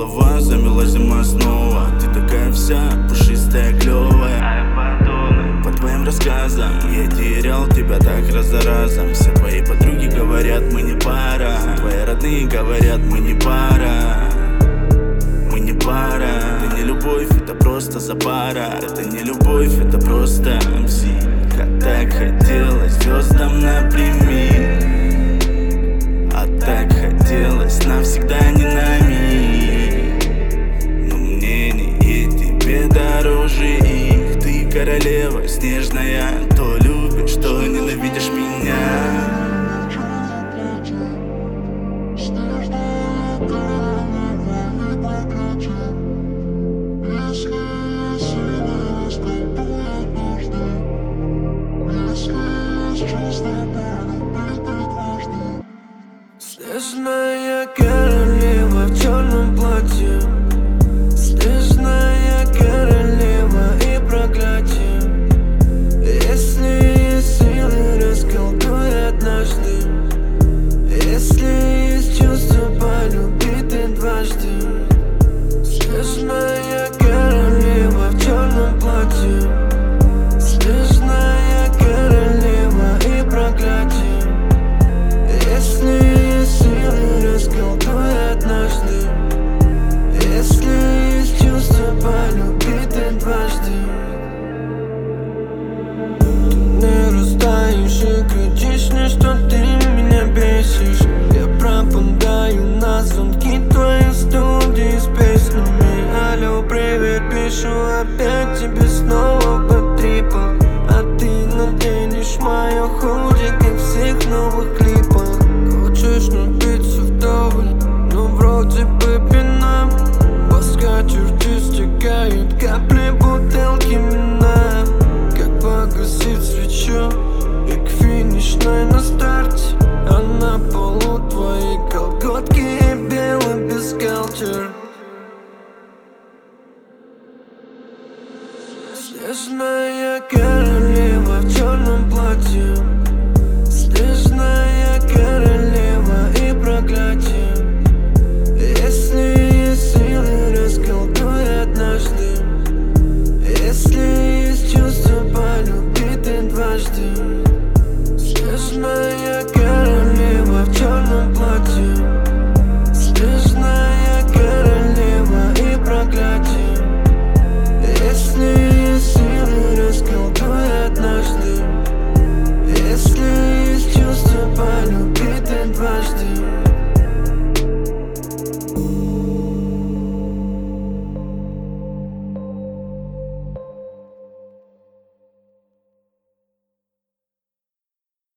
голова, замела зима снова. Ты такая вся пушистая, клевая. А я подумай, по твоим рассказам я терял тебя так раз за разом. Все твои подруги говорят, мы не пара. Твои родные говорят, мы не пара. Мы не пара. Это не любовь, это просто запара. Это не любовь, это просто МС. Как так хотелось звездам напрямик, а так хотелось навсегда не на миг. Но мнение тебе дороже их. Ты королева снежная, то любишь, то ненавидишь меня. Снежная королева в черном платье, снежная королева и проклятие. Если есть силы, расколдуй однажды. Если есть чувство, полюби ты дважды. Снежная королева в черном платье, снежная королева и проклятие. Если силы, расколдуй однажды. Если есть чувство, полюби ты дважды. Ты не растаешь и кричишь мне, что ты меня бесишь. Я пропадаю на звонки твоей студии с песнями. Алло, привет, пишу опять тебе снова по трипах. А ты наденешь мое худи, как в всех новых клипах. Хочешь напиться вдоволь, но вроде бы пьяна. По скатерти стекают капли бутылки вина. Как погасить свечу и к финишной на старте. А на полу твои колготки и белый бюстгальтер.